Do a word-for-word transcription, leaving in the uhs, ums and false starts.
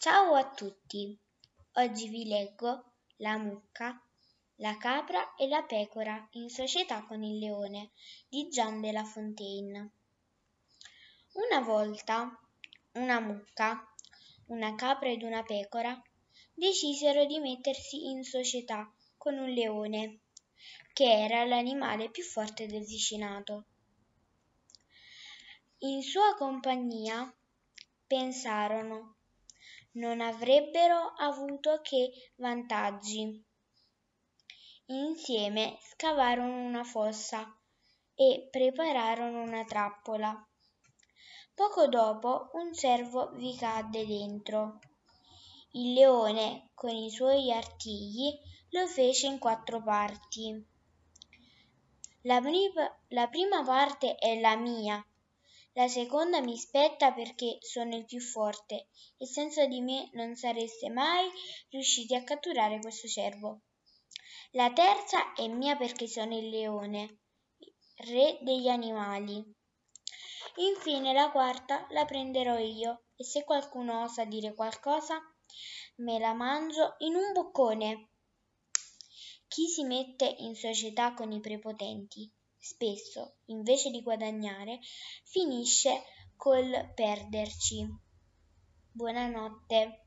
Ciao a tutti, oggi vi leggo La mucca, la capra e la pecora in società con il leone di Jean de La Fontaine. Una volta una mucca, una capra ed una pecora decisero di mettersi in società con un leone, che era l'animale più forte del vicinato. In sua compagnia pensarono non avrebbero avuto che vantaggi. Insieme scavarono una fossa e prepararono una trappola. Poco dopo un cervo vi cadde dentro. Il leone, con i suoi artigli, lo fece in quattro parti. La, prima, la prima parte è la mia. La seconda mi spetta perché sono il più forte e senza di me non sareste mai riusciti a catturare questo cervo. La terza è mia perché sono il leone, re degli animali. Infine la quarta la prenderò io e se qualcuno osa dire qualcosa me la mangio in un boccone. Chi si mette in società con i prepotenti spesso, invece di guadagnare, finisce col perderci. Buonanotte.